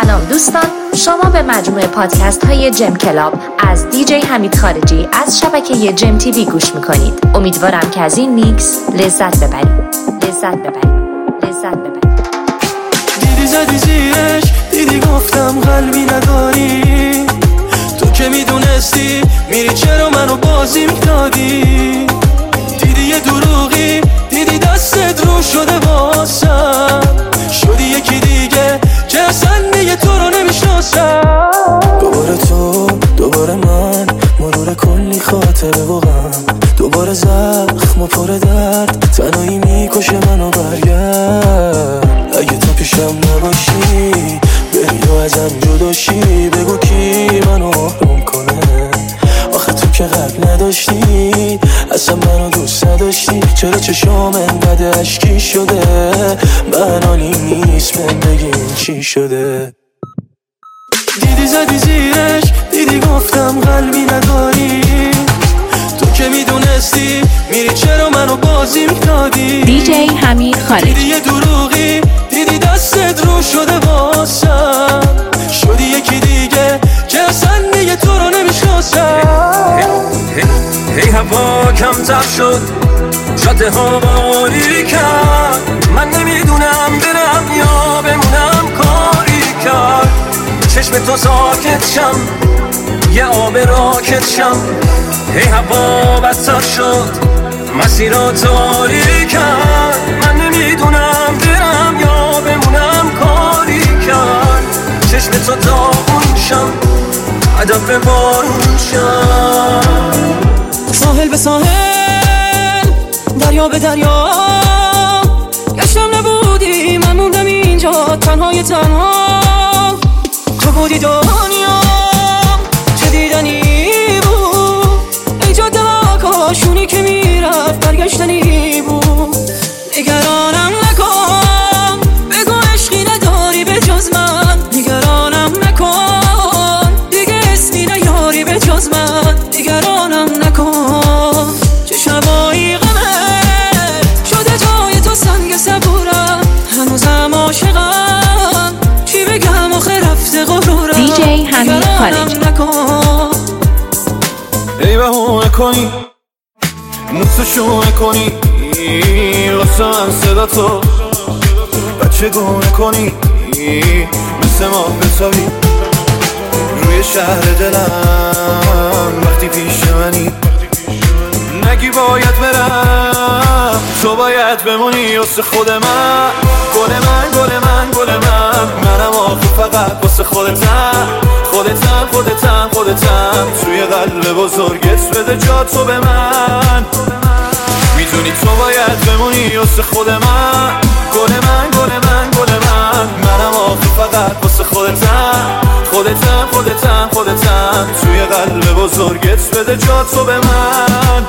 سلام دوستان، شما به مجموعه پادکست های جم کلاب از دیجی حمید خارجی از شبکه جم تیوی گوش میکنید. امیدوارم که از این میکس لذت ببرید. دیدی زدی زیرش، دیدی گفتم قلبی نداری، تو که میدونستی میری چرا منو بازی میدادی. دیدی یه دروغی، دیدی دستت رو شده واسم، شدی یکی دیگه که اصلا دیگه تو رو نمیشناسم. دوباره تو، دوباره من، مرور کلی خاطره و غم، دوباره زخم و پر درد، تنهایی میکشه منو. برگرد اگه تو پیشم نباشی، بری و ازم جداشی، بگو کی منو محروم کنه. آخه تو که قلب نداشتی، اصلا منو دوست نداشتی، چرا چشام انقدر اشکی شده؟ من حالی نیست، من بگیم چی شده. دیدی زدی زیرش، دیدی گفتم قلبی نداری، تو که میدونستی میری چرا منو بازی میدادی. دیجی حمید خارجی. دیدی یه دروغی، دیدی دستت رو شده واسم، شدی یکی دیگه که اصلا دیگه تو رو نمیشناسم. هی هوا کمتر شد، شاته ها باری کرد، من نمیدونم برم یا بمونم، کاری کرد چشم تو ساکت شم، یه آب راکت شم. هی هوا بدتر شد، مسیرها تاری کرد، من نمیدونم برم یا بمونم، کاری کرد چشم تو داغون شم، ادب به بارون شم. ساحل به ساحل، دریا به دریا، گشتم نبودی، من موندم اینجا تنهای تنها. تو بودی دنیا، چه دیدنی بود، ای جاده ها کاشونی که میرفت برگشتنی بود. نگرانم نکن، بگو عشقی نداری به جز من، نگرانم نکن، دیگه اسمی نیاری به جز من، نگرانم نکن. چه شبایی غمه شده جای تو سنگ صبورم، هنوزم عاشقم، چی بگم آخه رفته غرورم. دیجی حمید خارجی. ای بهونه کنی، موسشونه کنی، واسه من صدا تو بچه گونه کنی، مثل ما بتابی روی شهر دلم، وقتی پیش منی نگی باید برم، تو باید بمونی واسه خود من. گل من، گل من، گل من، منم آخه فقط واسه خودتم، خودتم، خودتم، خودتم، توی قلب بزرگت بده جا تو به من. میدونی تو باید بمونی واسه خود من. گل من، گل من، گل من، منم آخه فقط واسه خودتم، خودتم، خودتم، خودتم، توی قلب بزرگت بده جا تو به من.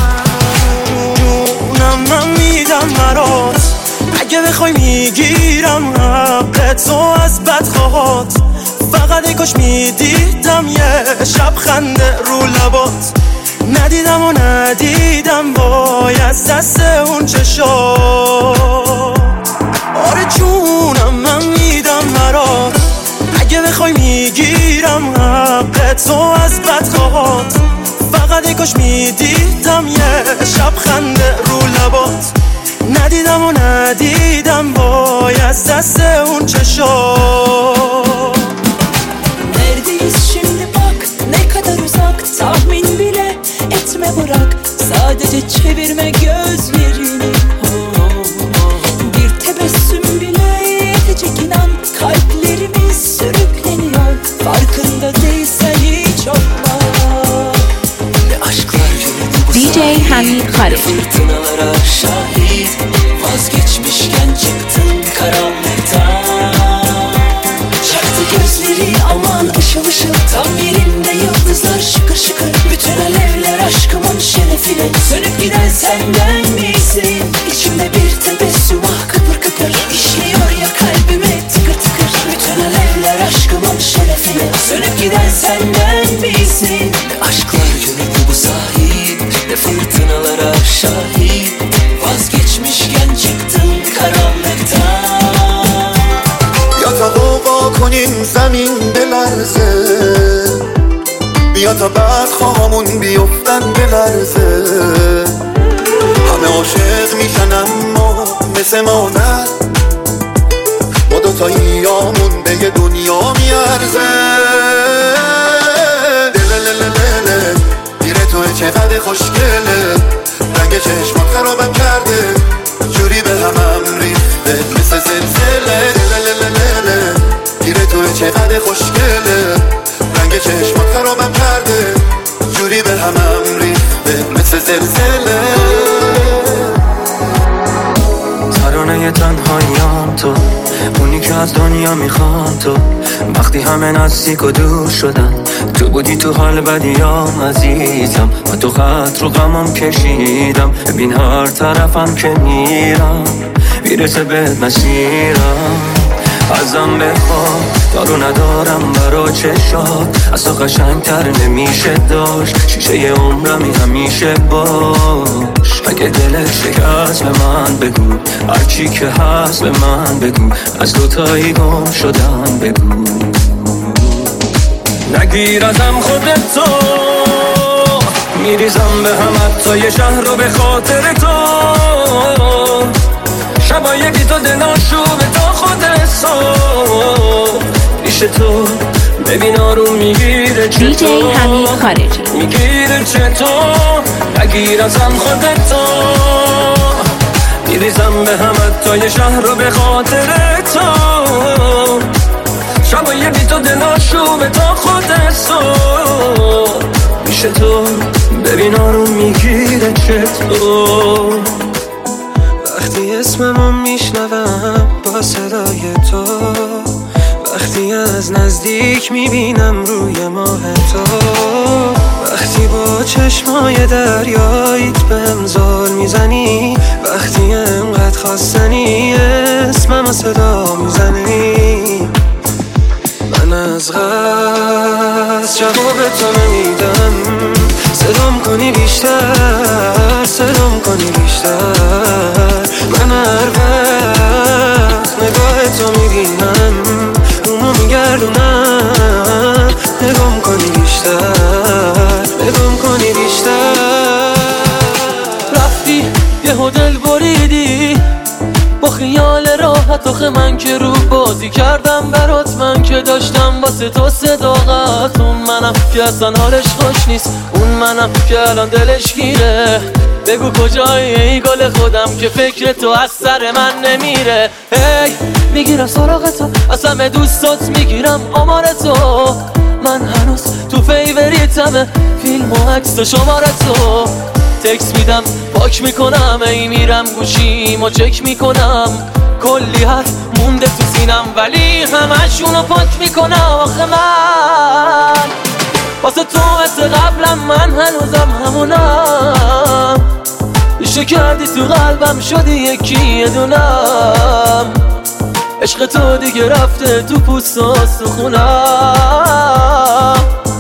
جونم من میدم برات، اگه بخوای میگیرم حق تو از بدخواهات، فقط کاش میدیدم یه شب خنده رو لبات، ندیدم و ندیدم وای از دست اون چشات. آره جونم من میدم برات، اگه بخوای میگیرم حق تو از بدخواهات، فقط کاش میدیدم یه شب خنده رو لبات، ندیدم و ندیدم وای az deste un çeşo. Neredeyiz şimdi bak, ne kadar uzak, tahmin bile etme bırak, sadece çevirme gözlerini. Bir tebessüm bile yetecek inan, kalplerimiz sürükleniyor, farkında değilsen hiç olma. Ne aşklar yürüdü bu DJ Hamid Khalid. Fırtınalara şahit, vazgeçmişken çıktın karanlıktan. Çaktı gözleri aman ışıl ışıl, tam yerinde yıldızlar şıkır şıkır. Bütün alevler aşkımın şerefine, sönüp giden senden misin? İçimde bir tebessüm ah kıpır kıpır, işliyor ya kalbime tıkır tıkır. Bütün alevler aşkımın şerefine, sönüp giden senden misin? Ne aşklar yürüdü bu sahil, ne fırtınalara şahit, vazgeçmişken çıktın karanlıktan. یا تا قوقا کنیم زمین بلرزه، بیا تا بعد خواهمون بیفتن بلرزه. همه عاشق میشن اما مثل مادر، ما دوتاییامون به یه دنیا میارزه. دلللللله دیره توی چقدر خوشگله، رنگ چشمات خرابم کرده، جوری به همم ریخته مثل زلزله. دلللللله دیره توی چقدر خوشگله، رنگ چشمات خرابم کرده، جوری به همم ریخته مثل زلزله. ترانه تنهاییام تو، اونی که از دنیا میخوام تو. وقتی همه نزدیک و دور شدن، تو بودی تو حال بدیام عزیزم. و تو خط رو غمم کشیدم، ببین هر طرفم که میرم میرسه به مسیرم. ازم بخواه دارو ندارم برا چشات، از تو قشنگتر نمیشه داشت. شیشه عمرمی همیشه باش، اگه دلت شکست به من بگو، هرچی که هست به من بگو، از دوتایی گم شدم بگو. نگیر ازم خودتو، میریزم به هم حتی یه شهر رو به خاطر تو. شبای بی تو دلاشو به تا خود صبح پیش تو، ببین آروم میگیره چطور. دیجی حمید خارجی میگیره چطور. نگیر ازم خودتو، میریزم به هم حتی یه شهر رو به خاطر تو. شبای بی تو دلاشو به تا خود صبح پیش تو، ببین آروم میگیره چطور. وقتی اسممو میشنوم با صدای تو، وقتی از نزدیک میبینم روی ماه تو، وقتی با چشمای دریاییت بهم زل میزنی، وقتی انقدر خواستنی اسممو صدا میزنی، من از غصب جواب تو نمیدم. صدام کنی بیشتر، صدام کنی بیشتر. من هر وقت نگاه تو میبینم، رومو میگردونم. نگام کنی بیشتر، نگام کنی بیشتر. رفتی یه دل بریدی با خیال راحت، آخه من که رو بازی کردم برات، من که داشتم واسه تو صداقت. اون منم که اصلا حالش خوش نیست، اون منم که الان دلش گیره. بگو کجایی ای گل خودم که فکر تو از سر من نمیره. هی میگیرم سراغ تو، از همه دوستات میگیرم آمار تو. من هنوز تو فیوریتمه، فیلم و عکس و شماره تو. تکس میدم پاک میکنم، ای میرم گوشیمو چک میکنم. کلی حرف مونده تو سینم ولی همشونو پاک میکنم. آخه من واسه تو مثل قبلم، من هنوزم همونم. عشق کردی تو قلبم، شدی یکی یه دونم. عشق تو دیگه رفته تو پوست و استخونم.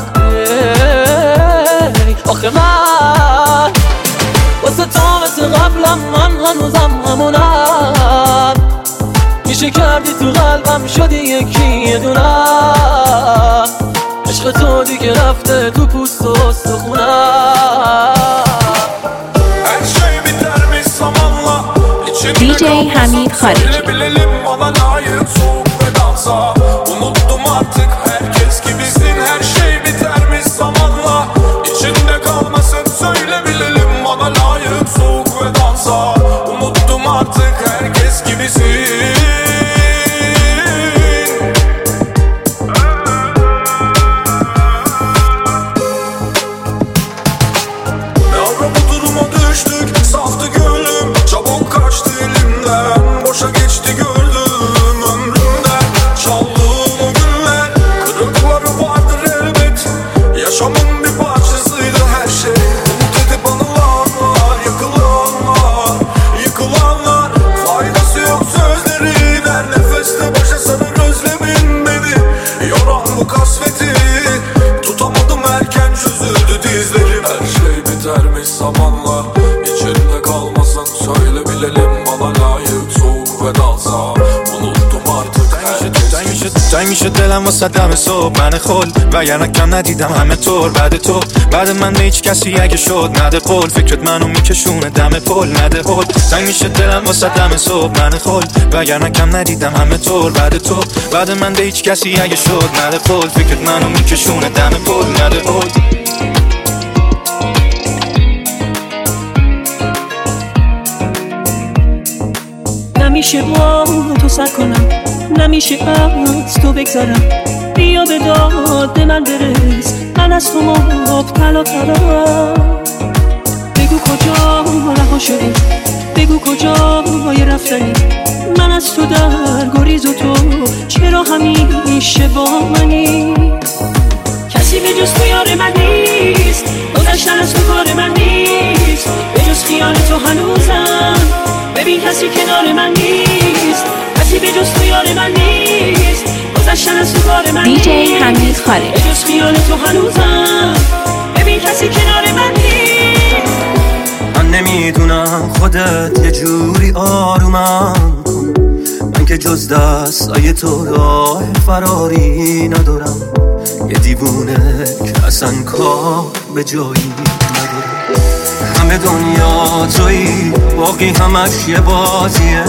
آخه من واسه تو مثل قبلم، من هنوزم همونم. میشه کردی تو قلبم، شدی یکی یه دونم. عشق تو دیگه رفته تو پوست و استخونم. دیجی حمید خارجی Unuttum artık herkes gibisin, her şey bitermiş zamanla. İçinde kalmasın söyle bilelim, bana layık soğuk ve dansa. Unuttum artık herkes gibisin. Ne ara bu duruma düştük, saftı gönlüm, çabuk kaçtı elimden. Boşa geçti gördüm ömrümden, çaldı تنگ میشه دلم واسه دم صبح من خل وگرنه کم ندیدم همه طور بعد تو بعد من به هیچ کسی اگه شد نده قول فکرت منو میکشونه دم پل نده هول تنگ میشه دلم واسه دم صبح من خل وگرنه کم ندیدم همه طور بعد تو بعد من به هیچ کسی اگه شد نده قول فکرت منو میکشونه دم پل نده هول نمیشه با تو سر کنم نمیشه از تو بگذارم بیا به داد من برس من از تو مبتلا ترم بگو کجا رها شدی بگو کجا رفتنی من از تو در گریز و تو چرا همیشه با منی کسی به جز تو یار من نیست گذشتن از تو کار من نیست به جز خیال تو هنوزم ببین کسی کنار من نیست کسی به جز تو یار من نیست گذشتن از تو کار من نیست دیجی حمید خارج به جز خیال تو هنوزم ببین کسی کنار من نیست من نمیدونم خودت یه جوری آرومم کن من که جز دستای تو راه فراری ندارم یه دیوونه که اصلا کار به جایی ندارم همه دنیا تویی باقی همش یه بازیه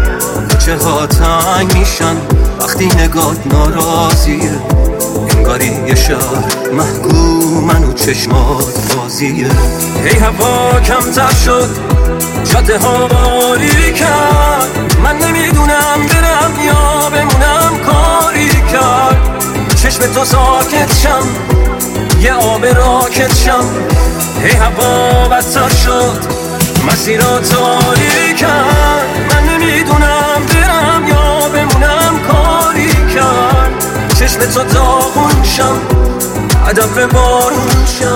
چه ها تنگ میشن وقتی نگات ناراضیه انگاری یه شهر محکومن و چشمات بازیه هی هوا کمتر شد جاده ها باری کرد من نمیدونم برم یا بمونم کاری کرد چشم تو ساکت شم یه آب راکت شم هی هوا بدتر شد مسیرها تاریک کرد من نمیدونم برم یا بمونم کاری کرد چشم تو داغون شم هدف بارون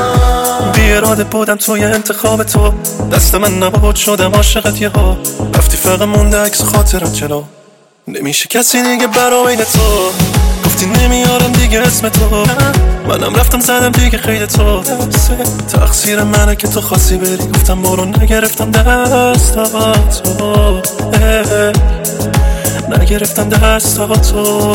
شم بی اراده بودم توی انتخاب تو دست من نبود شدم عاشقت یه ها رفتی فقط مونده عکس خاطرم جلو نمیشه کسی دیگه برای تو گفتی نمیارم دیگه اسم تو منم رفتم زدم دیگه خیلی تو تقصیر منه که تو خواستی بری گفتم برو نگرفتم دستاتو نگرفتم دستاتو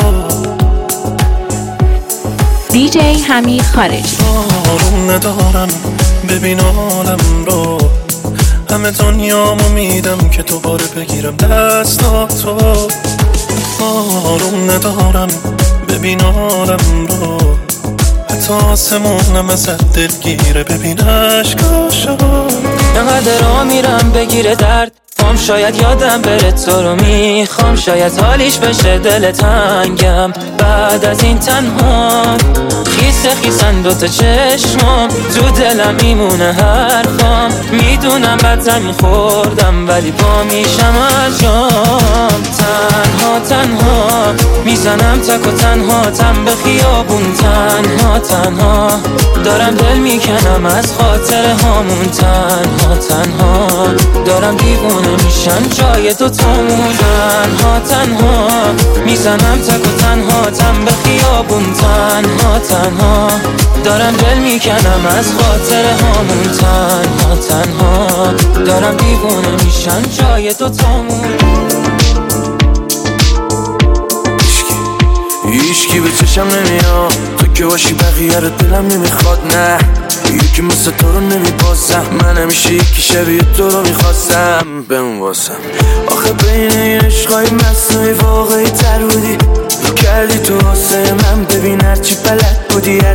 دیجی حمید خارجی آروم ندارم ببین عالم رو همه دنیامو میدم که دوباره بگیرم دستاتو آروم ندارم ببین عالم رو حتی آسمونم ازت دلگیره ببین عشقاشو انقدر را میرم بگیره درد فام شاید یادم بره تو رو میخوام شاید حالیش بشه دل تنگم بعد از این تنها خیسن دوتا چشمم تو دلم میمونه حرفام میدونم بد زمین خوردم ولی با میشم از جام تنها میزنم تک و تنها تن به خیابون تنها دارم دل میکنم از خاطر هامون تنها دارم دیوونه میشم جای دوتامون تنها میزنم تک و تنها تن به خیابون تنها دارم دل میکنم از خاطر هامون تنها دارم دیوونه میشم جای دوتامون هیچکی به چشم نمیاد تو که باشی بقیه رو دلم نمیخواد نه یکی مثل تو رو نمیبازم من همیشه یکی شبیه تو رو میخواستم بمون واسم آخه بین این عشقای مصنوعی واقعی تر بودی رو کردی تو واسه من ببین هرچی بلد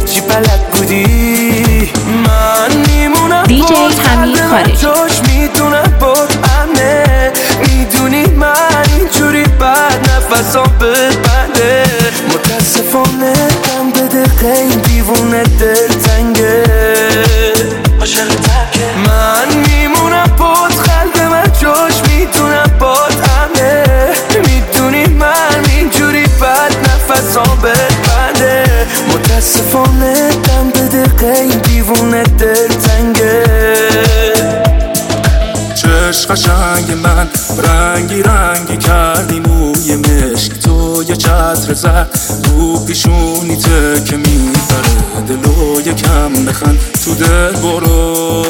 بودی من میمونم دیجی حمید خارجی جاش میدونم بود امنه میدونی من اینجوری بعد نفسام ببنده متاسفانه دم به دقیقه این دیوونه دلتنگه من میمونم بود قلب من جاش میدونم بود امنه میدونی من اینجوری بعد نفسام ببنده متاسفانه دم به دقیقه این دیوونه دلتنگه چشم قشنگ من رنگی کردی موی مشک تو یه چتر زد رو پیشونیته که میبره دلو یکم بخند تو دل برو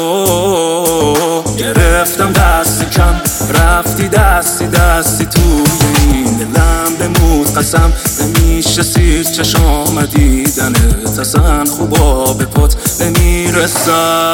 گرفتم دست کم رفتی دستی توی این دلم بمود قسم نمیشه سیر چشام دیدنت اصلا خوبا به پات نمیرسن.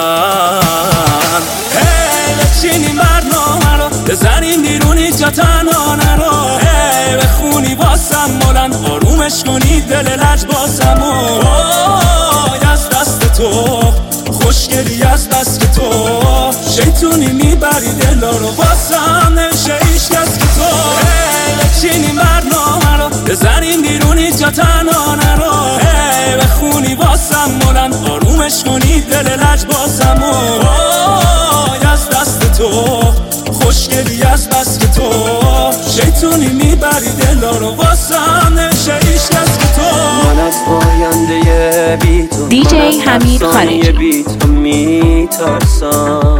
بچینیم برنامه رو بزنیم بیرونی جا تنها نرو، بخونی واسم مولن آرومش کنی دل لج باسم از دست تو خوشگلی از بس که تو شیطونی میبری دلا رو واسم نمیشه ایش کس که تو. بچینیم برنامه رو بزنیم بیرونی جا تنها نرو، بخونی واسم مولن آرومش کنی دل لج باسم از دست تو خوشگلی از بس که تو شیطونی میبری دلا رو واسم نمیشه ایش کس که تو. من از پاینده بی تو دیجی حمید خارجی بی تو میترسم،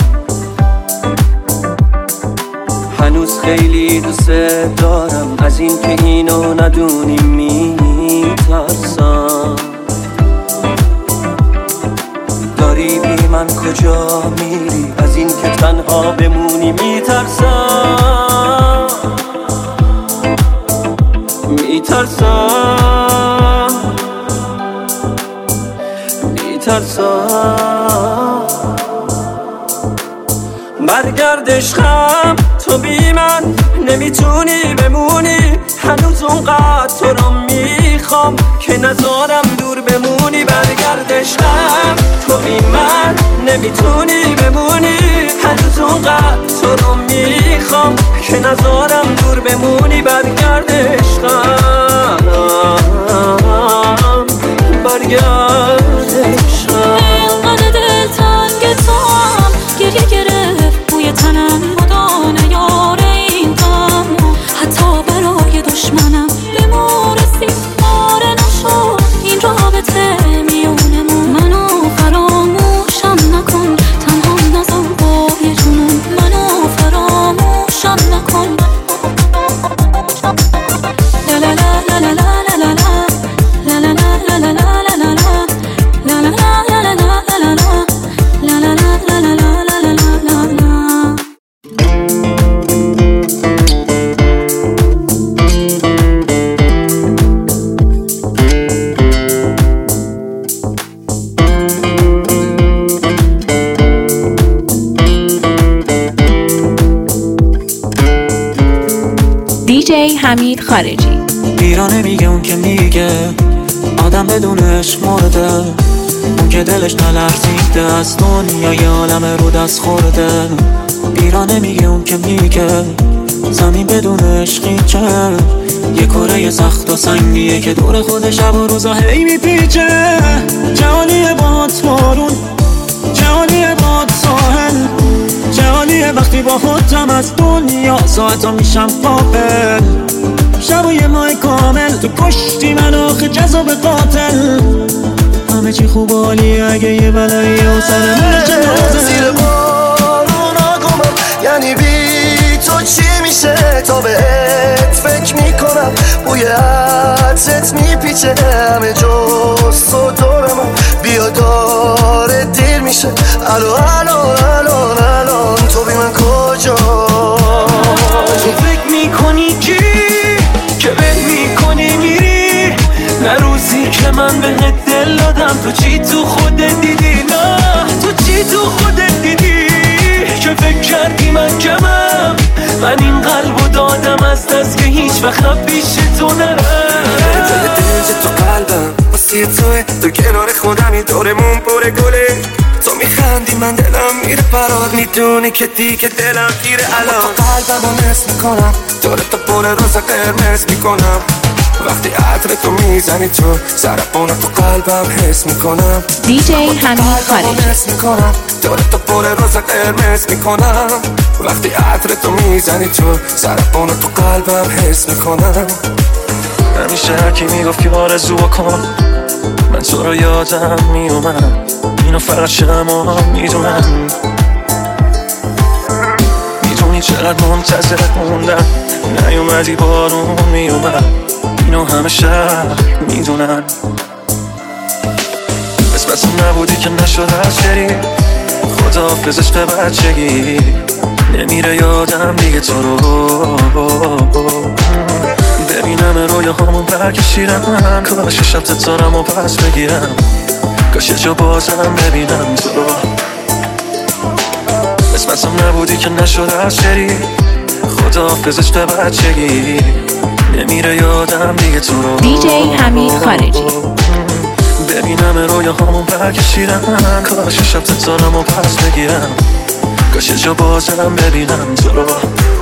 هنوز خیلی دوست دارم از این که اینو ندونی میترسم. داری بی من کجا میری از این که تنها بمونی میترسم میترسم میترسم. برگرد عشقم تو بی من نمیتونی بمونی، هنوز اونقدر تو رو میخوام که نذارم دور بمونی. برگرد عشقم تو بی من نمیتونی بمونی، هنوز اونقدر تو رو میخوام که نذارم دور بمونی. برگرد عشقم برگرد عشقم. اینقدر دلتنگ توام گریه گرفت بوی تنم مدانه یار این غم، حتی برای دشمنم بمورسی آره نشد این رابطه میونمون. منو فراموشم نکن تنها نزار بای جنون، منو فراموشم نکن. لا لا لا لا لا لا لا لا لا لا لا لا دیجی حمید خارجی. ایرانه میگه اون که میگه آدم بدونش مرده، اون که دلش نلرزیده از دنیای عالم رو دست خورده. ایرانه میگه اون که میگه زمین بدونش قیچه، یه کره سخت و سنگیه که دور خود شب و روزا هی میپیچه. جهانیه باد بارون، جهانیه باد ساحل، جهانیه وقتی با خودم از دنیا ساعتا میشم قابل. شب و یه ماه کامل تو کشتی من آخه جذاب قاتل. همه چی خوب عالیه اگه یه بلایی و سر من زیر بارون آگمم، یعنی بی تو چی میشه تا بهت فکر میکنم. بوی عطرت میپیچه همه جز تو دورم، بیا داره دیر میشه الان تو بی من کجا. تو فکر میکنی کی که بهت میکنی میری، نه روزی که من بهت دل دادم تو چی تو خودت دیدی، نه تو چی تو خودت دیدی که فکر کردی من کمم. من این قلبو دادم از دست که هیچ وقت پیش تو نرم. جای دل تو قلبم واسه توه، تو کنار خودمی دورمون پر گله. تو میخندی من دلم میره برات، میدونی که دیگه دلم گیره الان. تو قلبمو نصف میکنم داره تا پر روز قرمز میکنم. وقتی عطر تو میزنی تو ضربانو تو قلبم حس میکنم. دیجی حمید خارجی حس میکنم داره تا پر روز قرمز میکنم. وقتی عطر تو میزنی تو ضربانو تو قلبم حس میکنم. همیشه هرکی میگفت که آرزو کن، من تو رو یادم میومد، اینو فقط شما میدونم. میدونی چقدر منتظرت موندم، نیومدی بارون میومد، اینو همه شهر میدونن. قسمت نبودی که نشد از بری، خداحافظش به بچگی، نمیره یادم دیگه تو رو. ببینم رویاهامون برکشیدن، کاش شب ستارم و پس بگیرم، کاش یه جا بازم ببینم تو رو. قسمتم نبودی که نشد از شری، خداحافظش به بچگی، نمیره یادم دیگه تو رو. دیجی حمید خارجی. ببینم رویاهامون برکشیدن، کاش شب ستارم و پس بگیرم، کاش یه جا بازم ببینم تو رو.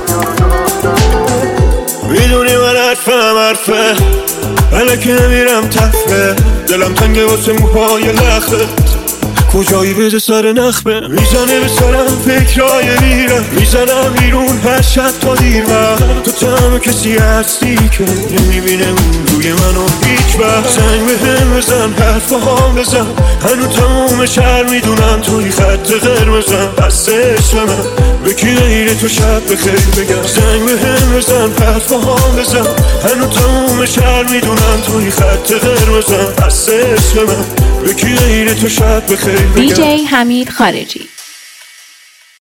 میدونی من حرفه بله که نمیرم تفره، دلم تنگه واسه موهای لخت، کجایی بده سر نخبه، میزنه به سرم فکرای میرم، میزنم بیرون هر شب تا دیر وقت، تو تمام کسی هستی که نمیبینه اون روی منو هیچ وقت. زنگ به هم بزن حرف هم بزن، هنو تموم شهر میدونن توی خط قرمزم، پس عشق من به کی غیر تو شب بخیر بگم. زنگ به هم بزن حرف هم بزن، هنو تموم شهر میدونن توی خط قرمزم، پس عشق من به کی غیر تو شب بخیر. دیجی حمید خارجی.